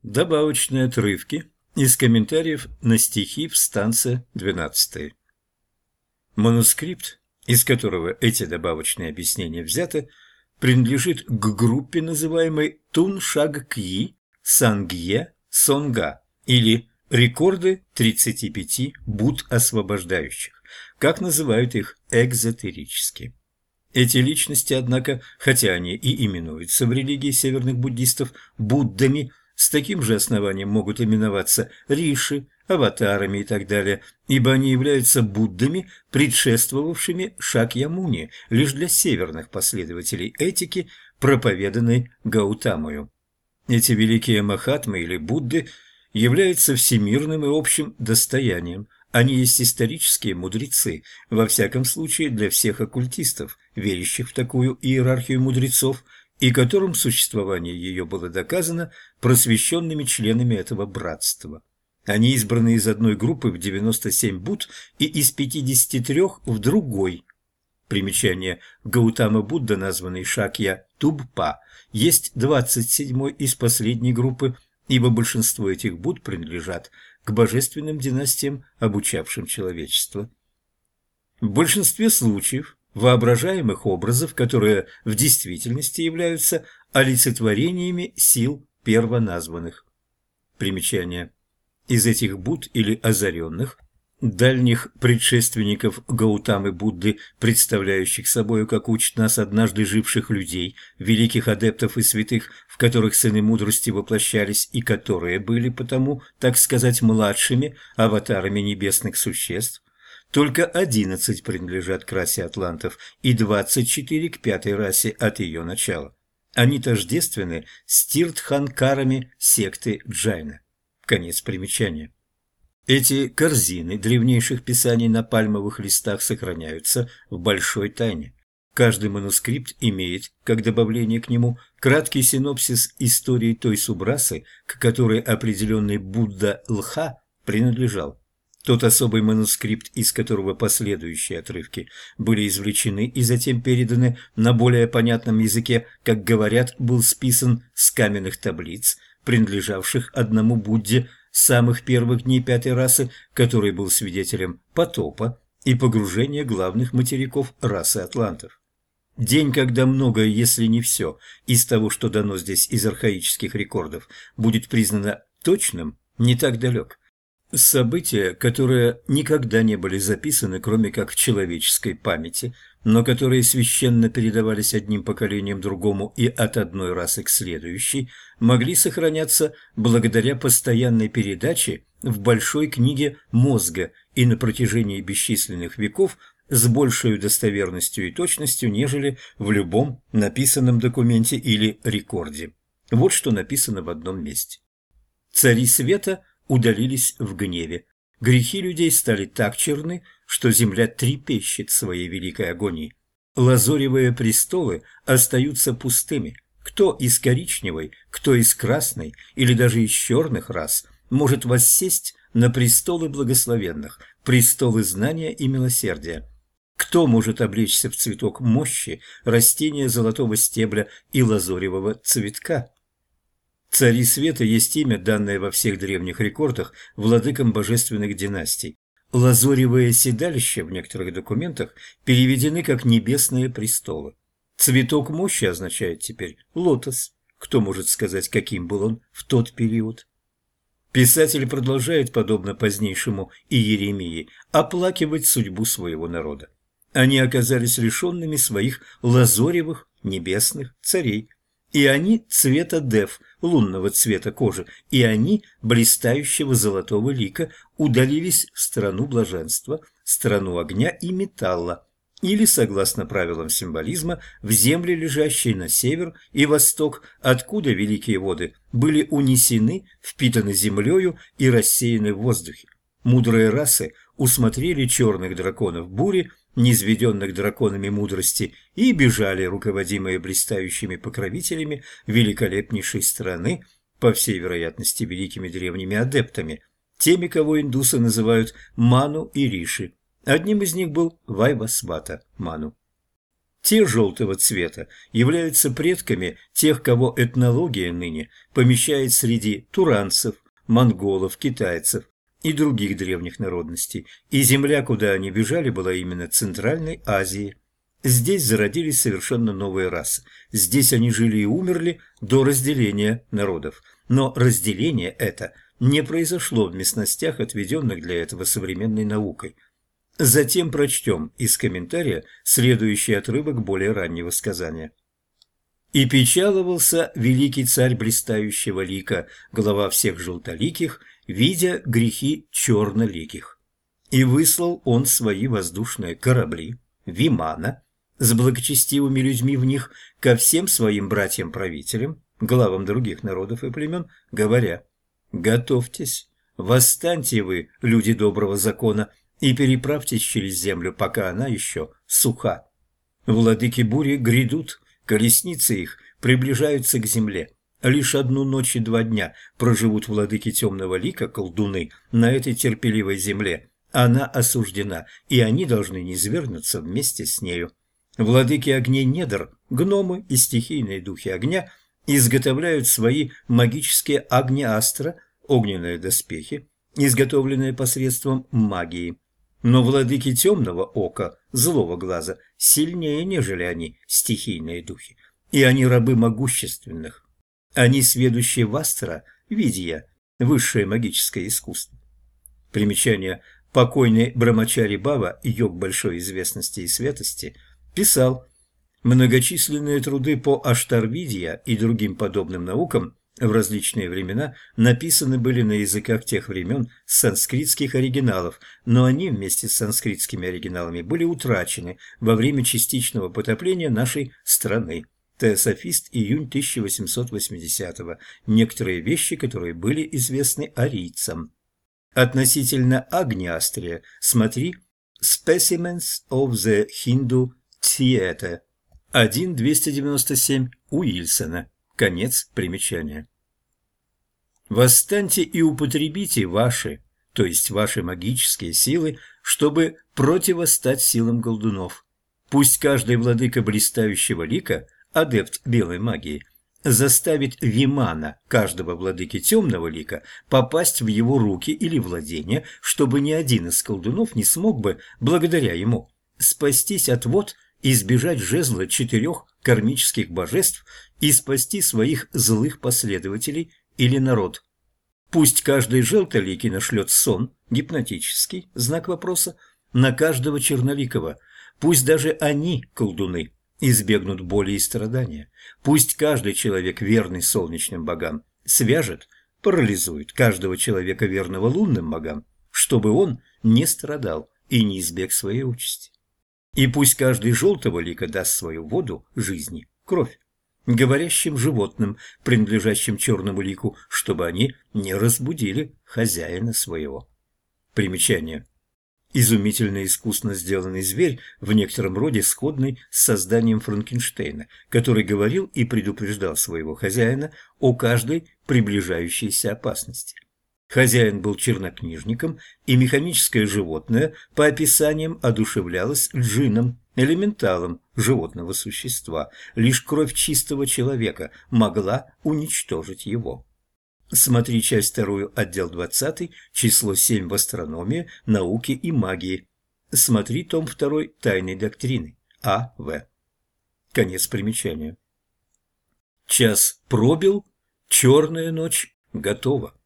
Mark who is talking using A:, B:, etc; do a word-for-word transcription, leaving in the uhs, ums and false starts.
A: Добавочные отрывки из комментариев на стихи в станце двенадцатой. Манускрипт, из которого эти добавочные объяснения взяты, принадлежит к группе, называемой Тун-Шаг-Кьи Сангье Сонга, или рекорды тридцати пяти Будд освобождающих, как называют их экзотерически. Эти личности, однако, хотя они и именуются в религии северных буддистов Буддами, с таким же основанием могут именоваться риши, аватарами и так далее, ибо они являются Буддами, предшествовавшими Шакьямуни, лишь для северных последователей этики, проповеданной Гаутамою. Эти великие махатмы или Будды являются всемирным и общим достоянием. Они есть исторические мудрецы, во всяком случае для всех оккультистов, верящих в такую иерархию мудрецов, и которым существование ее было доказано просвещенными членами этого братства. Они избраны из одной группы в девяносто семь Будд и из пятидесяти трёх в другой. Примечание: Гаутама Будда, названный Шакья Тубпа, есть двадцать седьмой из последней группы, ибо большинство этих Будд принадлежат к божественным династиям, обучавшим человечество. В большинстве случаев воображаемых образов, которые в действительности являются олицетворениями сил первоназванных. Примечание: из этих Будд или озаренных, дальних предшественников Гаутамы Будды, представляющих собою, как учат нас однажды живших людей, великих адептов и святых, в которых сыны мудрости воплощались и которые были потому, так сказать, младшими аватарами небесных существ, только одиннадцать принадлежат к расе атлантов и двадцать четыре к пятой расе от ее начала. Они тождественны с тиртханкарами секты Джайна. Конец примечания. Эти корзины древнейших писаний на пальмовых листах сохраняются в большой тайне. Каждый манускрипт имеет, как добавление к нему, краткий синопсис истории той субрасы, к которой определенный Будда Лха принадлежал. Тот особый манускрипт, из которого последующие отрывки были извлечены и затем переданы на более понятном языке, как говорят, был списан с каменных таблиц, принадлежавших одному Будде самых первых дней пятой расы, который был свидетелем потопа и погружения главных материков расы атлантов. День, когда многое, если не все, из того, что дано здесь из архаических рекордов, будет признано точным, не так далек. События, которые никогда не были записаны, кроме как в человеческой памяти, но которые священно передавались одним поколением другому и от одной расы к следующей, могли сохраняться благодаря постоянной передаче в большой книге мозга и на протяжении бесчисленных веков с большей достоверностью и точностью, нежели в любом написанном документе или рекорде. Вот что написано в одном месте. Цари света удалились в гневе. Грехи людей стали так черны, что земля трепещет своей великой агонии. Лазоревые престолы остаются пустыми. Кто из коричневой, кто из красной или даже из черных рас может воссесть на престолы благословенных, престолы знания и милосердия? Кто может облечься в цветок мощи, растения золотого стебля и лазоревого цветка? Цари света есть имя, данное во всех древних рекордах владыкам божественных династий. Лазоревые седалища в некоторых документах переведены как небесные престолы. Цветок мощи означает теперь лотос. Кто может сказать, каким был он в тот период? Писатель продолжает, подобно позднейшему Иеремии, оплакивать судьбу своего народа. Они оказались лишенными своих лазоревых небесных царей. И они цвета дев, лунного цвета кожи, и они, блистающего золотого лика, удалились в страну блаженства, страну огня и металла, или, согласно правилам символизма, в земли, лежащие на север и восток, откуда великие воды были унесены, впитаны землею и рассеяны в воздухе. Мудрые расы усмотрели черных драконов бури, низведенных драконами мудрости, и бежали, руководимые блистающими покровителями великолепнейшей страны, по всей вероятности великими древними адептами, теми, кого индусы называют Ману и Риши. Одним из них был Вайвасвата Ману. Те желтого цвета являются предками тех, кого этнология ныне помещает среди туранцев, монголов, китайцев и других древних народностей, и земля, куда они бежали, была именно Центральной Азией. Здесь зародились совершенно новые расы. Здесь они жили и умерли до разделения народов. Но разделение это не произошло в местностях, отведенных для этого современной наукой. Затем прочтем из комментария следующий отрывок более раннего сказания. «И печаловался великий царь блистающего лика, глава всех желтоликих, видя грехи черноликих. И выслал он свои воздушные корабли, вимана, с благочестивыми людьми в них, ко всем своим братьям-правителям, главам других народов и племен, говоря: готовьтесь, восстаньте вы, люди доброго закона, и переправьтесь через землю, пока она еще суха. Владыки бури грядут, колесницы их приближаются к земле. Лишь одну ночь и два дня проживут владыки темного лика, колдуны, на этой терпеливой земле. Она осуждена, и они должны низвергнуться вместе с нею. Владыки огней недр, гномы и стихийные духи огня изготовляют свои магические огнеастра, огненные доспехи, изготовленные посредством магии. Но владыки темного ока, злого глаза, сильнее, нежели они, стихийные духи, и они рабы могущественных. Они сведущие в астра, видия, высшее магическое искусство. Примечание: покойный Брамачари Бава, йог большой известности и святости, писал: многочисленные труды по аштарвидья и другим подобным наукам в различные времена написаны были на языках тех времен с санскритских оригиналов, но они вместе с санскритскими оригиналами были утрачены во время частичного потопления нашей страны. Теософист, июнь тысяча восемьсот восьмидесятого. Некоторые вещи, которые были известны арийцам. Относительно Агниастрия смотри Specimens of the Hindu Theatre один двести девяносто семь Уильсона. Конец примечания. Восстаньте и употребите ваши, то есть ваши магические силы, чтобы противостать силам колдунов. Пусть каждый владыка блистающего лика, адепт белой магии, заставит вимана каждого владыки темного лика попасть в его руки или владения, чтобы ни один из колдунов не смог бы, благодаря ему, спастись от вод и избежать жезла четырех кармических божеств и спасти своих злых последователей или народ. Пусть каждый желтоликий нашлет сон, гипнотический, знак вопроса, на каждого черноликого. Пусть даже они, колдуны, избегнут боли и страдания. Пусть каждый человек, верный солнечным богам, свяжет, парализует каждого человека, верного лунным богам, чтобы он не страдал и не избег своей участи. И пусть каждый желтого лика даст свою воду жизни, кровь, говорящим животным, принадлежащим черному лику, чтобы они не разбудили хозяина своего. Примечание. Изумительно искусно сделанный зверь, в некотором роде сходный с созданием Франкенштейна, который говорил и предупреждал своего хозяина о каждой приближающейся опасности. Хозяин был чернокнижником, и механическое животное по описаниям одушевлялось джинном, элементалом животного существа. Лишь кровь чистого человека могла уничтожить его. Смотри часть вторую, отдел двадцатый, число семь в астрономии, науке и магии. Смотри том второй тайной доктрины. А В. Конец примечания. Час пробил, черная ночь готова.